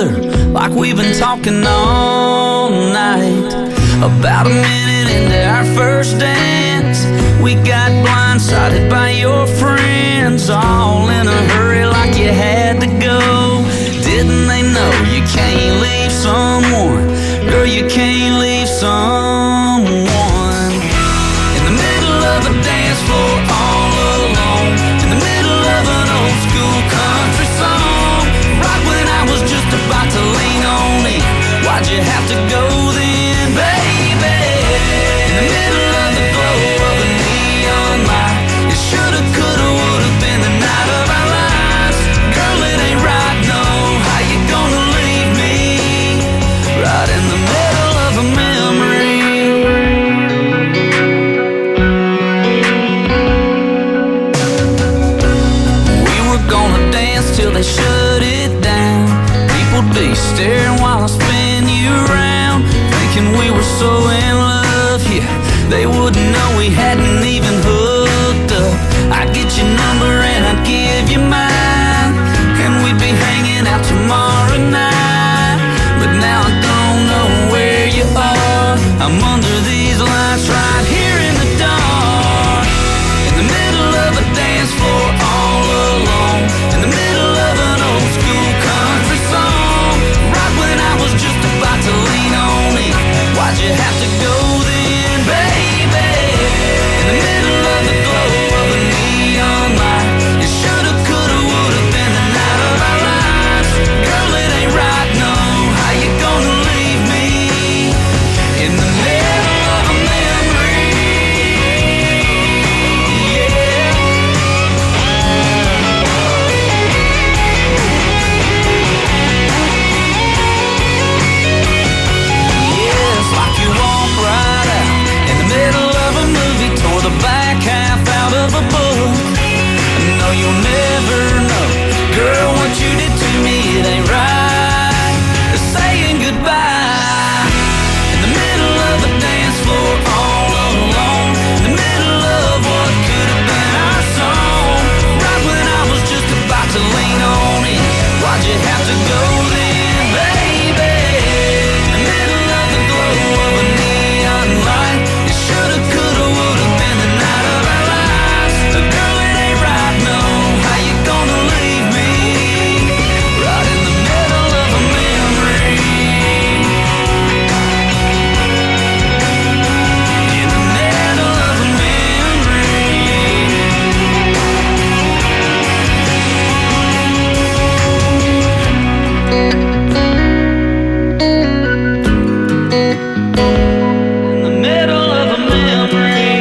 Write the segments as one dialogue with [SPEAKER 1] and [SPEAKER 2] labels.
[SPEAKER 1] other like we've been talking all night. About a minute into our first dance, we got blindsided by your friends, all in a hurry like you had to go. Didn't they know you can't leave someone? Girl, you can't leave someone in the middle of a dance floor all alone, in the middle of an old school country song, right when I was just about to lean on in. Why'd you have to go then, baby? In the middle of the glow of a neon light, it shoulda, coulda, woulda been the night of our lives. Girl, it ain't right, no. How you gonna leave me right in the middle of a memory? We were gonna dance till they shut it down. People'd be staring while I spin you around, thinking we were so in love, yeah. They wouldn't know we hadn't even hooked up. I'd get your number and I'd give you mine, and we'd be hanging out tomorrow night. But now I don't know where you are. I'm under these lights right here in the dark, in the middle of a dance floor all alone, in the middle of an old school country song, right when I was just about to lean on in. Why'd you have to go then, baby? In the middle of the glow of a neon light, it shoulda, coulda, woulda been the night of our lives. Girl, it ain't right, no. How you gonna leave me in the middle of a memory? Yeah. Yeah, it's like you walk right out in the middle of a movie, tore the back half out of a book. No, you'll never know, girl, what you did to me, it ain't right. Saying goodbye in the middle of a dance floor all alone, in the middle of what could have been our song, right when I was just about to lean on in. Why'd you have to go then, baby? In the middle of the glow of a neon light, it shoulda, coulda, woulda been the night of our lives. Girl, it ain't right, no. How you gonna leave me right in the middle of a memory? In the middle of a memory. In the middle of a memory.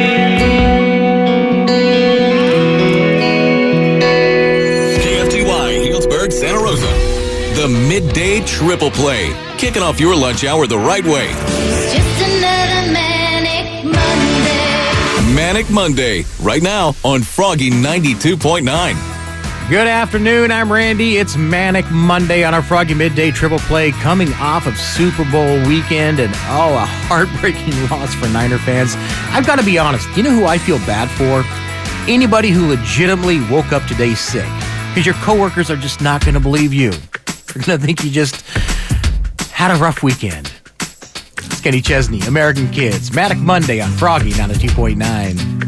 [SPEAKER 2] KFTY, Healdsburg, Santa Rosa. The Midday Triple Play. Kicking off your lunch hour the right way.
[SPEAKER 3] Just another manic Monday.
[SPEAKER 2] Manic Monday, right now on Froggy 92.9.
[SPEAKER 4] Good afternoon, I'm Randy. It's Manic Monday on our Froggy Midday Triple Play, coming off of Super Bowl weekend, and a heartbreaking loss for Niner fans. I've got to be honest, you know who I feel bad for? Anybody who legitimately woke up today sick, because your coworkers are just not going to believe you. They're going to think you just had a rough weekend. It's Kenny Chesney, American Kids, Manic Monday on Froggy 92.9.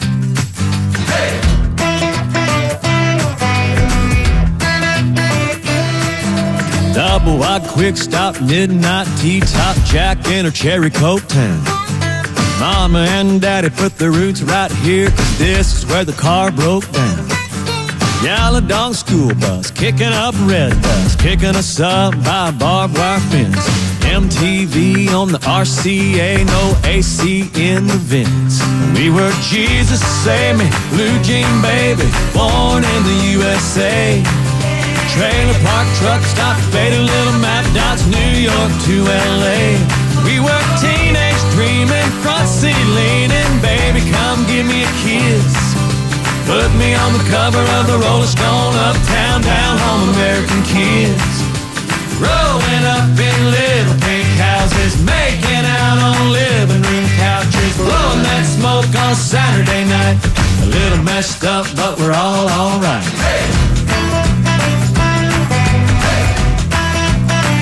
[SPEAKER 5] Double wide quick stop, midnight tea top, Jack in her cherry coke town. Mama and Daddy put their roots right here, 'cause this is where the car broke down. Yellow dog school bus, kicking up red dust, picking us up by a barbed wire fence. MTV on the RCA, no AC in the vents. We were Jesus Save Me, Blue Jean Baby, born in the USA. Trailer park truck stop, faded little map dots, New York to LA. We were teenage dreaming, front seat leaning, baby come give me a kiss. Put me on the cover of the Rolling Stone, uptown, down home, American Kids. Growing up in little pink houses, making out on living room couches, blowing that smoke on Saturday night. A little messed up, but we're all alright. Hey.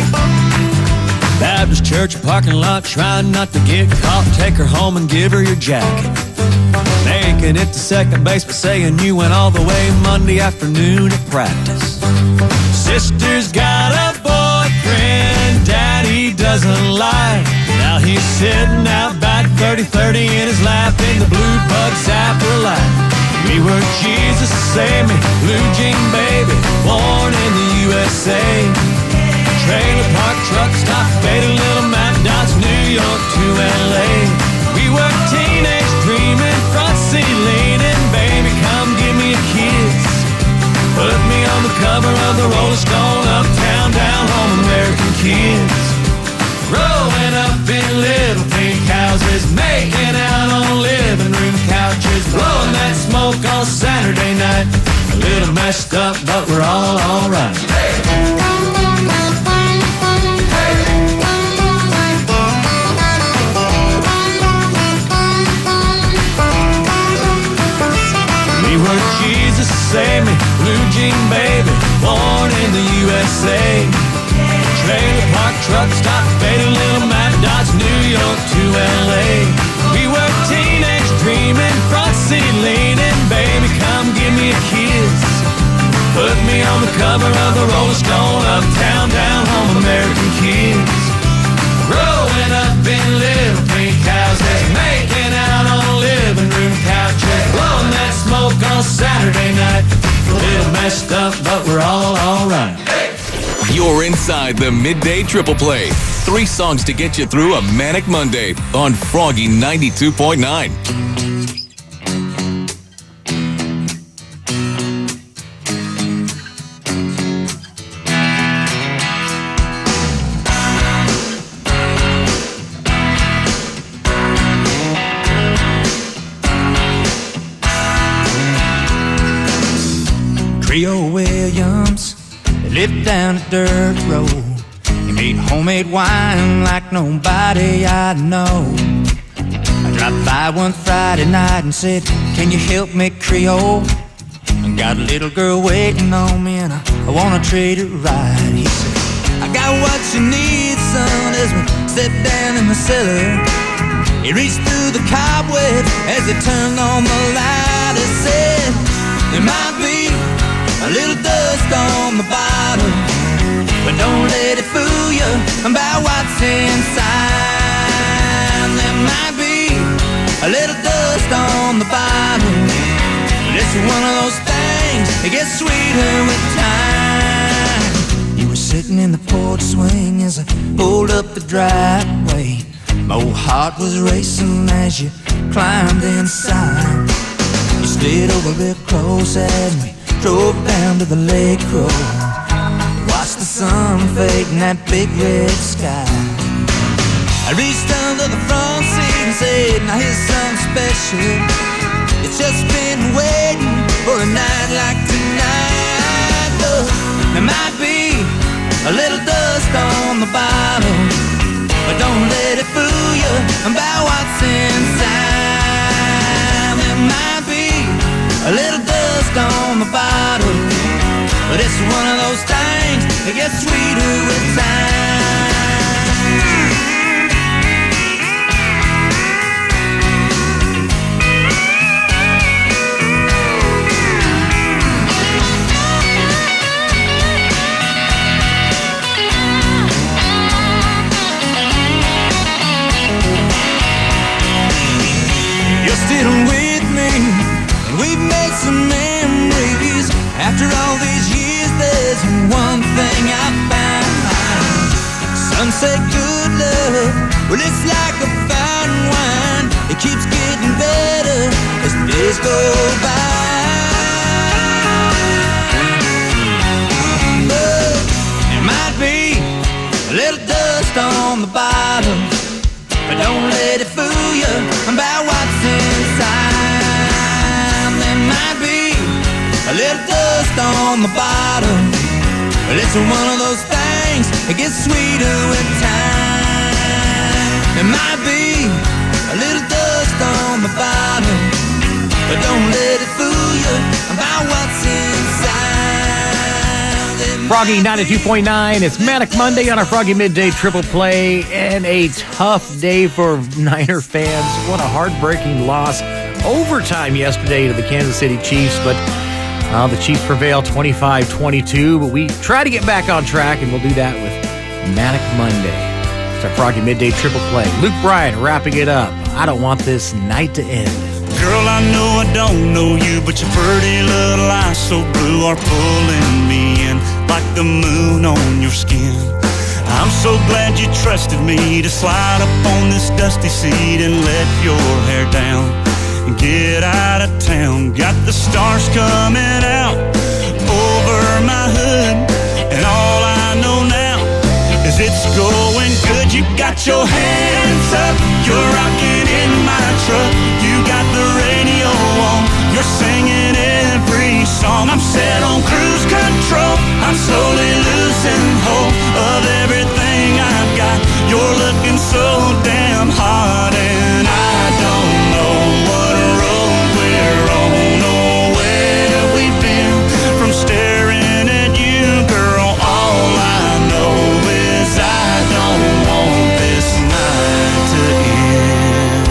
[SPEAKER 5] church parking lot, trying not to get caught. Take her home and give her your jacket. Making it to second base, but saying you went all the way Monday afternoon at practice. Sister's got a boyfriend Daddy doesn't like. Now he's sitting out back 30-30 in his lap in the blue bug zapper light. We were Jesus, save me, blue jean baby, born in the USA. Trailer park, truck stop, faded little map dots, New York to LA. We were teenage dreaming, front seat leaning, baby, come give me a kiss. Put me on the cover of the Rolling Stone, uptown, down home, American kids. Growing up in little pink houses, making out on living room couches, blowing that smoke on Saturday night. A little messed up, but we're all alright. We were Jesus, save me, blue jean baby, born in the USA. Trailer park, truck stop, faded little map dots, New York to LA. We were teenage dreaming, front seat leaning, baby, come give me a kiss. Put me on the cover of the Rolling Stone, uptown, down home, American kids. Growing up in little pink houses, making out on living room couches, blowing that smoke on Saturday night. A little messed up, but we're all alright.
[SPEAKER 2] You're inside the Midday Triple Play. 3 songs to get you through a manic Monday on Froggy 92.9.
[SPEAKER 1] Creole Williams lived down a dirt road. He made homemade wine like nobody I know. I dropped by one Friday night and said, can you help me, Creole? I got a little girl waiting on me and I wanna treat her right. He said, I got what you need, son, as we stepped down in the cellar. He reached through the cobweb as he turned on the light. He said, there might be a little dust on the bottom, but don't let it fool you about what's inside. There might be a little dust on the bottom, but it's one of those things that gets sweeter with time. You were sitting in the porch swing as I pulled up the driveway. My old heart was racing as you climbed inside. You slid over real close as we drove down to the lake road. Watched the sun fade in that big red sky. I reached under the front seat and said, now here's something special. It's just been waiting for a night like tonight. Look, there might be a little dust on the bottom, but don't let it fool you about what's inside. There might be a little dust on the bottom, but it's one of those things that gets sweeter with time. You're still with me, and we've made some memories. After all these years, there's one thing I found. Some say good love, well, it's like a fine wine. It keeps getting better as the days go by. But there might be a little dust on the bottom, but don't let it fool you about what's inside. There might be a little dust on the bottom, but it's one of those things that gets sweeter with time. There might be a little dust on the bottom, but don't let it fool you about what's inside. There
[SPEAKER 4] Froggy 92.9. It's Manic Monday on our Froggy Midday Triple Play, and a tough day for Niner fans. What a heartbreaking loss. Overtime yesterday to the Kansas City Chiefs, but the Chiefs prevailed 25-22. But we try to get back on track, and we'll do that with Manic Monday. It's our Froggy Midday Triple Play. Luke Bryan wrapping it up. I don't want this night to end.
[SPEAKER 6] Girl, I know I don't know you, but your pretty little eyes so blue are pulling me in like the moon on your skin. I'm so glad you trusted me to slide up on this dusty seat and let your hair down and get out of town. Got the stars coming out over my hood, and all I know now is it's going good. You got your hands up, you're rocking in my truck. You got the radio on, you're singing every song. I'm set on cruise control, I'm slowly losing hope of everything I've got. You're looking so damn hot, and I don't know what road we're on or where we've been. From staring at you, girl, all I know is I don't want this night to end.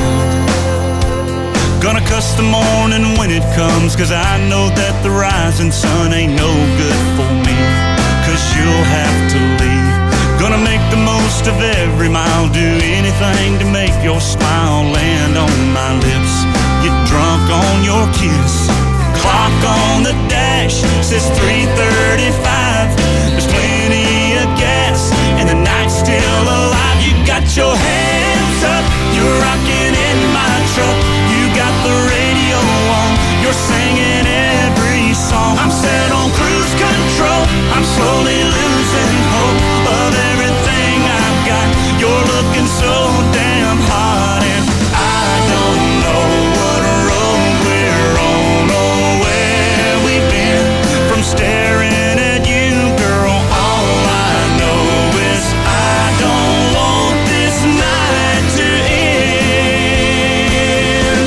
[SPEAKER 6] Gonna cuss the morning when it comes, 'cause I know that the rising sun ain't no good for me, 'cause you'll have to leave. Gonna make the most of every mile, do anything to make your smile land on my lips. Get drunk on your kiss. Clock on the dash says 3:35. There's plenty of gas and the night's still alive. You got your hands up, you're rocking in my truck. You got the radio on, you're singing every song. I'm set on cruise control, I'm slowly losing hope of everything I've got. You're looking so damn hot, and I don't know what road we're on or where we've been. From staring at you, girl, all I know is I don't want this night to end.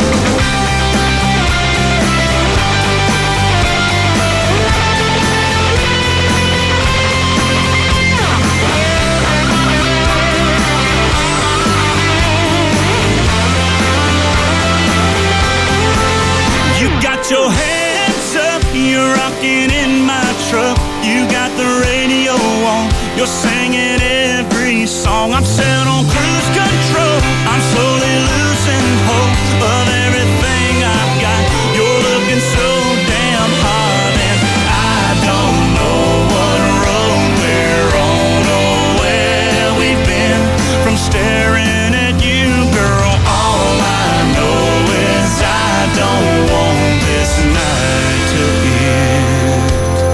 [SPEAKER 6] You got your hands up, you're rocking in my truck. You got the radio on, you're singing every song. I'm set on cruise control, I'm slowly losing hope of everything I've got. You're looking so damn hot, and I don't know what road we're on or where we've been. From staring at you, girl, all I know is I don't want this night to end.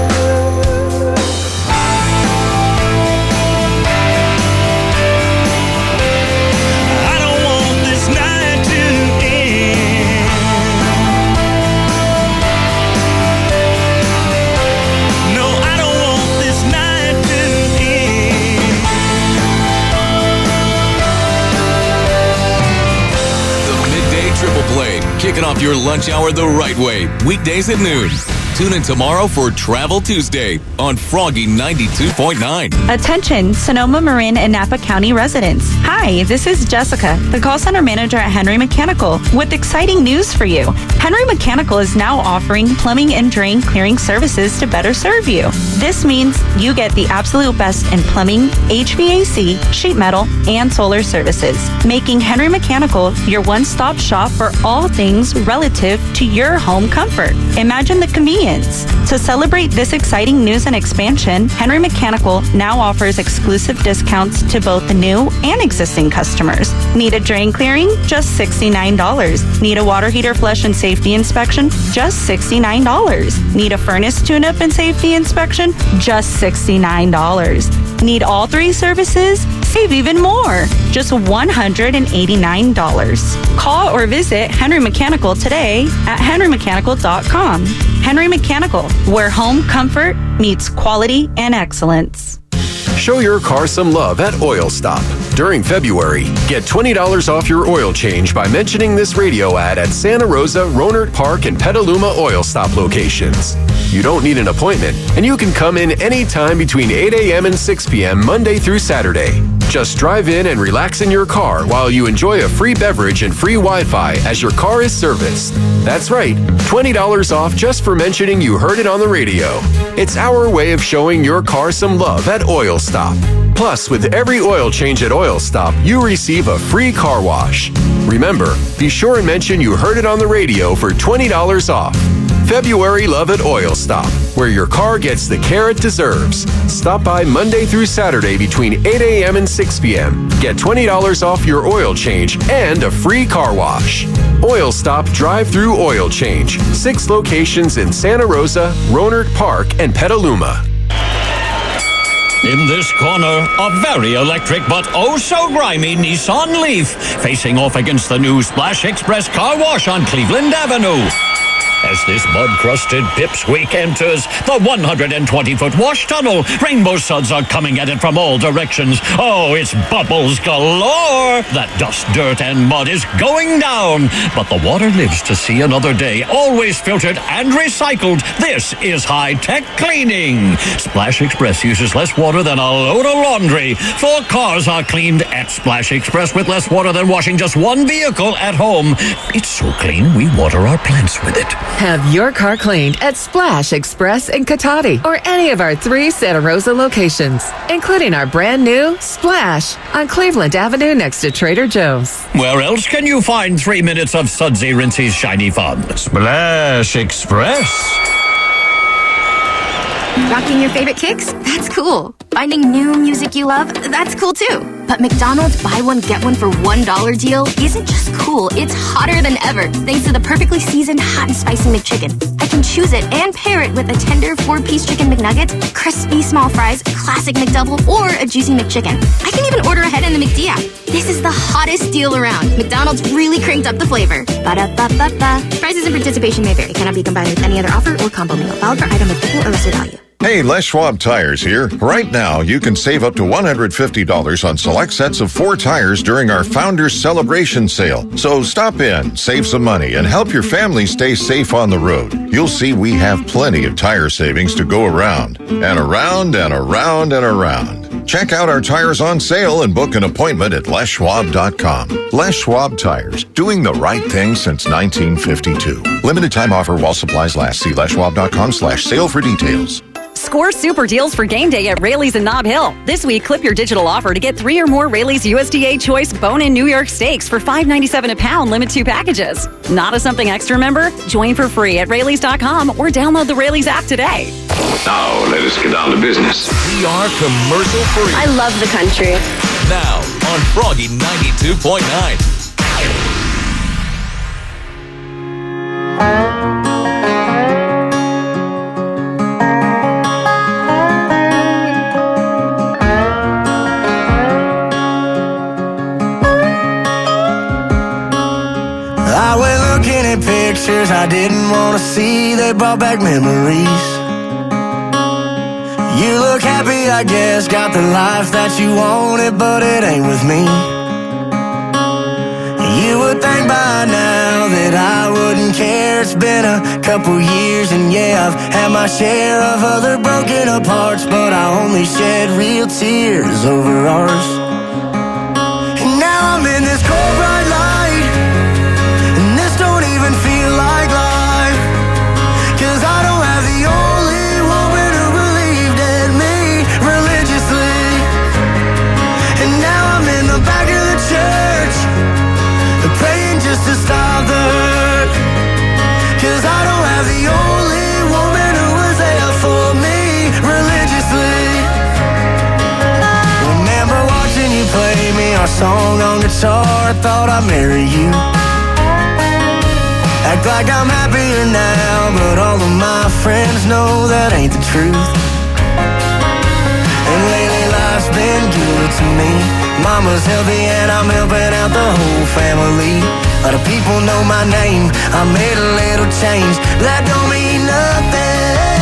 [SPEAKER 6] I don't want this night to end. No, I don't want this night to end.
[SPEAKER 2] The Midday Triple Play, kicking off your lunch hour the right way. Weekdays at noon. Tune in tomorrow for Travel Tuesday on Froggy 92.9.
[SPEAKER 7] Attention, Sonoma, Marin, and Napa County residents. Hi, this is Jessica, the call center manager at Henry Mechanical, with exciting news for you. Henry Mechanical is now offering plumbing and drain clearing services to better serve you. This means you get the absolute best in plumbing, HVAC, sheet metal, and solar services, making Henry Mechanical your one-stop shop for all things relative to your home comfort. Imagine the convenience. To celebrate this exciting news and expansion, Henry Mechanical now offers exclusive discounts to both the new and existing customers. Need a drain clearing? Just $69. Need a water heater flush and safety inspection? Just $69. Need a furnace tune-up and safety inspection? Just $69. Need all three services? Save even more. Just $189. Call or visit Henry Mechanical today at henrymechanical.com. Henry Mechanical, where home comfort meets quality and excellence.
[SPEAKER 8] Show your car some love at Oil Stop. During February, get $20 off your oil change by mentioning this radio ad at Santa Rosa, Rohnert Park, and Petaluma oil stop locations. You don't need an appointment, and you can come in anytime between 8 a.m. and 6 p.m. Monday through Saturday. Just drive in and relax in your car while you enjoy a free beverage and free Wi-Fi as your car is serviced. That's right, $20 off just for mentioning you heard it on the radio. It's our way of showing your car some love at Oil Stop. Plus, with every oil change at Oil Stop, you receive a free car wash. Remember, be sure and mention you heard it on the radio for $20 off. February Love at Oil Stop, where your car gets the care it deserves. Stop by Monday through Saturday between 8 a.m. and 6 p.m. Get $20 off your oil change and a free car wash. Oil Stop Drive-Thru Oil Change. 6 locations in Santa Rosa, Rohnert Park, and Petaluma.
[SPEAKER 9] In this corner, a very electric but oh so grimy Nissan Leaf facing off against the new Splash Express Car Wash on Cleveland Avenue. As this mud-crusted pipsqueak enters the 120-foot wash tunnel, rainbow suds are coming at it from all directions. Oh, it's bubbles galore! That dust, dirt, and mud is going down. But the water lives to see another day, always filtered and recycled. This is high-tech cleaning. Splash Express uses less water than a load of laundry. 4 cars are cleaned at Splash Express with less water than washing just 1 vehicle at home. It's so clean, we water our plants with it.
[SPEAKER 10] Have your car cleaned at Splash Express in Cotati or any of our 3 Santa Rosa locations, including our brand new Splash on Cleveland Avenue next to Trader Joe's.
[SPEAKER 9] Where else can you find 3 minutes of sudsy, rincy, shiny fun? Splash Express.
[SPEAKER 11] Rocking your favorite kicks? That's cool. Finding new music you love? That's cool too. But McDonald's buy one, get one for $1 deal isn't just cool, it's hotter than ever thanks to the perfectly seasoned hot and spicy McChicken. I can choose it and pair it with a tender 4-piece chicken McNuggets, crispy small fries, classic McDouble, or a juicy McChicken. I can even order ahead in the McD app. This is the hottest deal around. McDonald's really cranked up the flavor. Ba-da-ba-ba-ba. Prices and participation may vary. Cannot be combined with any other offer or combo meal. Valid for item with equal or lesser value.
[SPEAKER 12] Hey, Les Schwab Tires here. Right now, you can save up to $150 on select sets of 4 tires during our Founders Celebration Sale. So stop in, save some money, and help your family stay safe on the road. You'll see we have plenty of tire savings to go around, and around, and around, and around. Check out our tires on sale and book an appointment at leschwab.com. Les Schwab Tires, doing the right thing since 1952. Limited time offer while supplies last. See leschwab.com/sale for details.
[SPEAKER 13] Score super deals for game day at Raley's in Nob Hill. This week, clip your digital offer to get 3 or more Raley's USDA Choice Bone-In New York Steaks for $5.97 a pound, limit 2 packages. Not a Something Extra member? Join for free at Raley's.com or download the Raley's app today.
[SPEAKER 14] Now, let us get down to business.
[SPEAKER 2] We are commercial free.
[SPEAKER 15] I love the country.
[SPEAKER 2] Now on Froggy 92.9.
[SPEAKER 16] I went looking at pictures I didn't want to see. They brought back memories. You look happy, I guess, got the life that you wanted, but it ain't with me. You would think by now that I wouldn't care. It's been a couple years and yeah, I've had my share of other broken apart, but I only shed real tears over ours. And now I'm in this cold bright light, and this don't even feel like life, 'cause I don't have the only woman who believed in me religiously. And now I'm in the back of the church, praying just to stop the hurt, 'cause I don't have the only woman who was there for me religiously. Remember watching you play me our song on guitar, thought I'd marry you. Act like I'm happier now, but all of my friends know that ain't the truth. And lately life's been good to me. Mama's healthy and I'm helping out the whole family. A lot of people know my name, I made a little change. That don't mean nothing,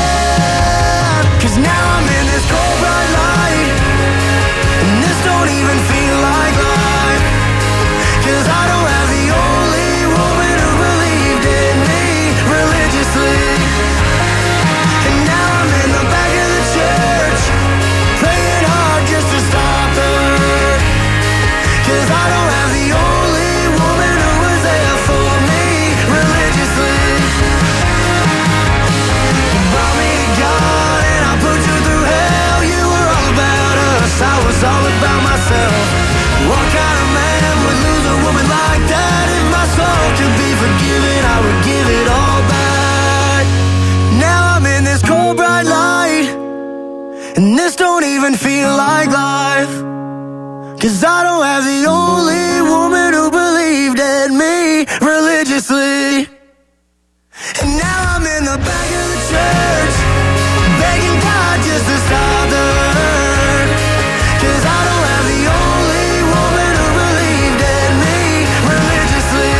[SPEAKER 16] 'cause now I'm in this cold bright light, and this don't even feel like even feel like life. 'Cause I don't have the only woman who believed in me religiously. And now I'm in the back of the church, begging God just to stop the hurt. 'Cause I don't have the only woman who believed in me religiously.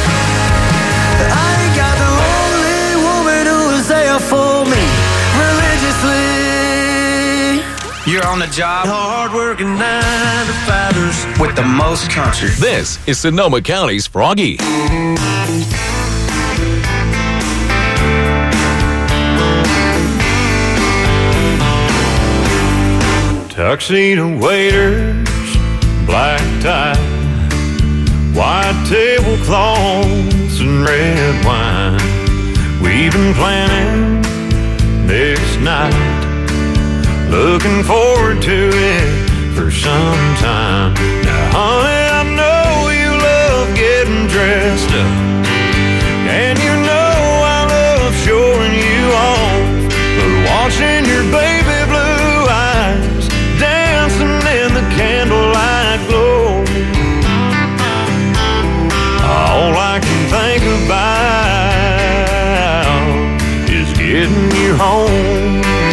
[SPEAKER 16] I ain't got the only woman who was there for me religiously.
[SPEAKER 1] You're on the job, hard-working 9-to-5ers with the most country.
[SPEAKER 2] This is Sonoma County's Froggy.
[SPEAKER 5] Tuxedo waiters, black tie, white tablecloths and red wine. We've been planning this night, looking forward to it for some time. Now, honey, I know you love getting dressed up, and you know I love showing you off, but watching your baby blue eyes dancing in the candlelight glow, all I can think about is getting you home.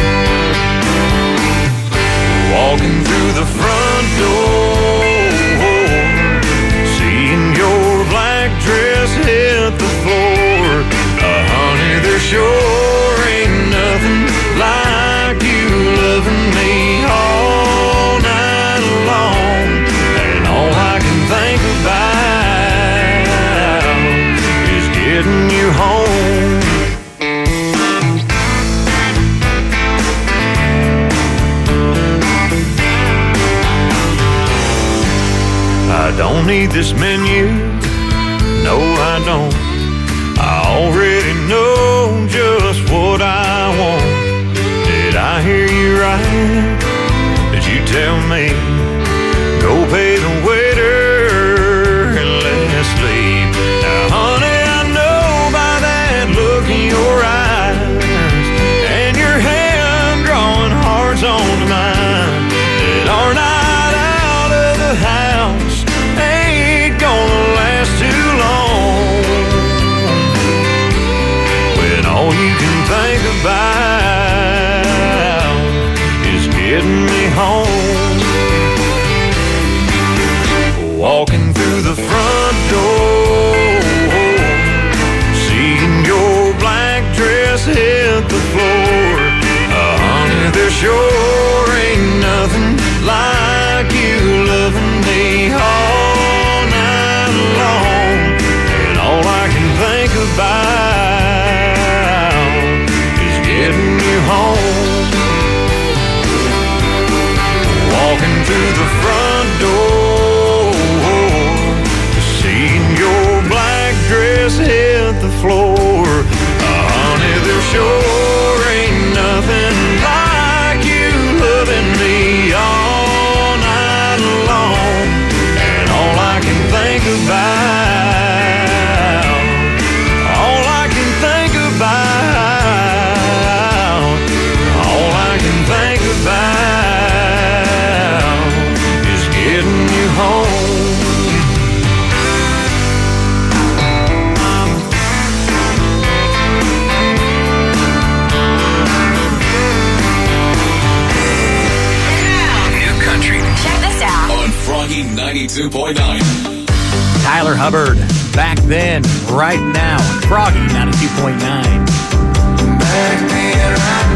[SPEAKER 5] Walking through the front door, seeing your black dress hit the floor. Honey, there sure ain't nothing like you loving me all night long. And all I can think about is getting you home. I don't need this menu, no I don't. I already know just what I want. Did I hear you right? Did you tell me, go pay the waiter and let's leave? Now honey, I know by that look in your eyes and your hand drawing hearts onto mine, that our night out of the house ain't gonna last too long, when all you can think about is getting me home. Walking through the front door, seeing your black dress hit the floor. Honey, there sure ain't nothing like you loving me all night long. And all I can think about is getting you home. Walking through the front door, seeing your black dress hit the floor. Honey, there sure ain't nothing like you loving me all night long. And all I can think about, all I can think about, all I can think about is getting you home.
[SPEAKER 2] New country.
[SPEAKER 11] Check this out.
[SPEAKER 2] On Froggy 92.9.
[SPEAKER 4] Tyler Hubbard, Back Then, Right Now, Froggy 92.9.
[SPEAKER 16] Back then, right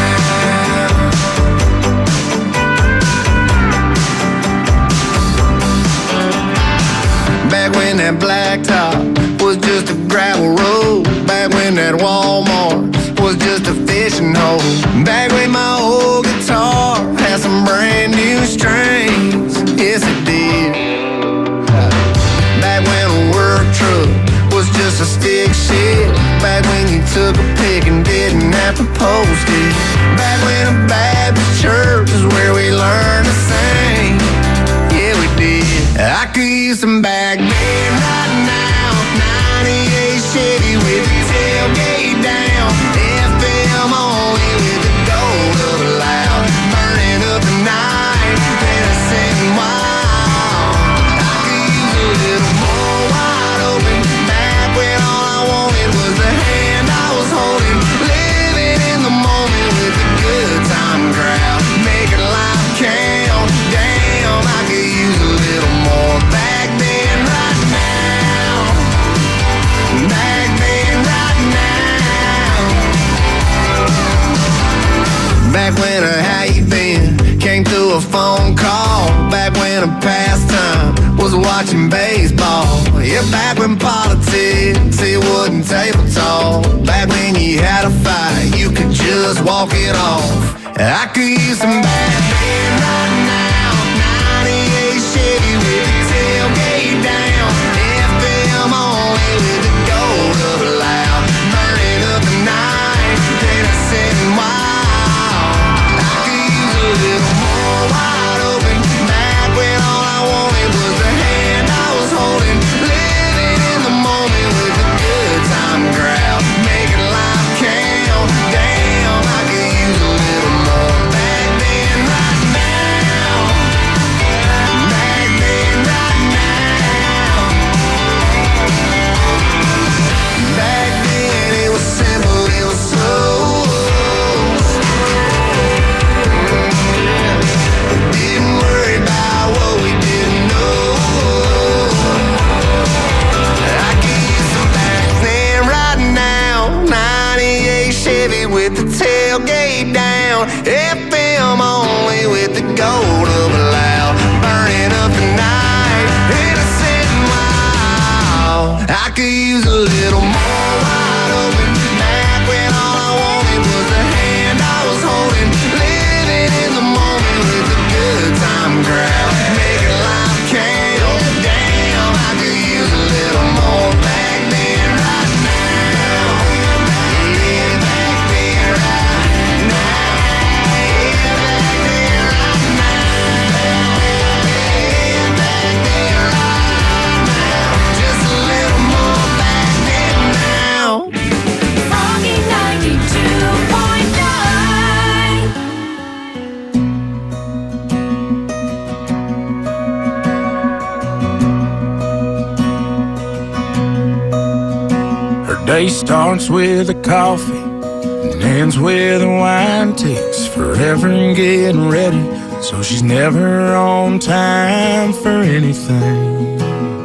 [SPEAKER 16] now. Back when that blacktop was just a gravel road. Back when that Walmart was just a fishing hole. Back when my old guitar had some brand new strings. Yes, it did. Back when a work truck was just a stick shift. Back when you took a pic and didn't have to post it. Back when a Baptist church is where we learned to sing. Yeah, we did. I could use some back then, right now. 98 Chevy with the tailgate down. FM only with the door up loud. Burning up the phone call. Back when a pastime was watching baseball. Yeah, back when politics, it wasn't table talk. Back when you had a fight, you could just walk it off. I could use some bad men right now. 98 Chevy with the tailgate down. FM only with the gold up loud. Burning up the night, then I said wild. I could use a little more wide open. Back when all I wanted was the hand I was holding. Living in the moment with the good time crowd. Making life count. Damn, I could use a little more. Back then, right now. Back then, right now. Back then it was simple, it was slow. Didn't worry about what we didn't know. I could use some back then right now. 98 Chevy with the tailgate down. FM only with the gold up loud. Burning up the night, innocent and wild. I could use a little more wide open. Back when all I wanted was the hand I was holding. Living in the moment with the good time crowd. Making life count. Damn, I could use a little more. Back then, right now. Yeah, back then, right now. Yeah, back then, right now. Yeah, back then, right now. Just a little more back then now.
[SPEAKER 3] Froggy 92.9.
[SPEAKER 15] Her day starts with a coffee and ends with a wine. Takes forever in getting ready, so she's never on time for anything.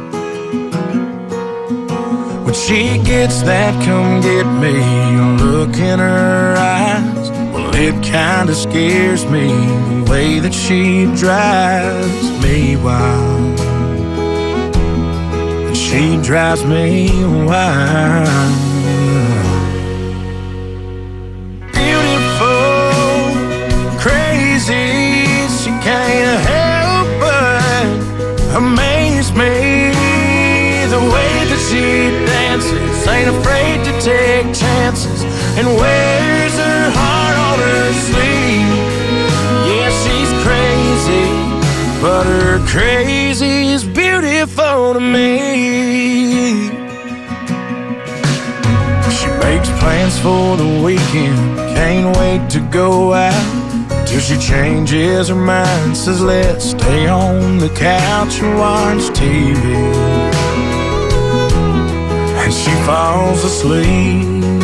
[SPEAKER 15] When she gets that come get me look in her eyes, well, it kinda scares me the way that she drives me wild. She drives me wild. Beautiful, crazy, she can't help but amaze me. The way that she dances, ain't afraid to take chances, and wears her heart on her sleeve. Yeah, she's crazy, but her crazy's beautiful to me. She makes plans for the weekend, can't wait to go out, till she changes her mind, says let's stay on the couch and watch TV. And she falls asleep.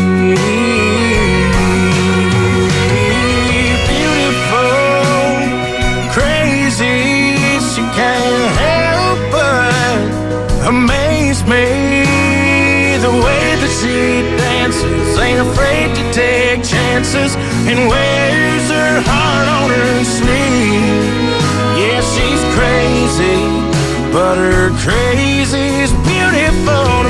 [SPEAKER 15] Beautiful, crazy, she can't help but amaze me. The way that she dances, ain't afraid to take chances, and wears her heart on her sleeve. Yeah, she's crazy, but her crazy's beautiful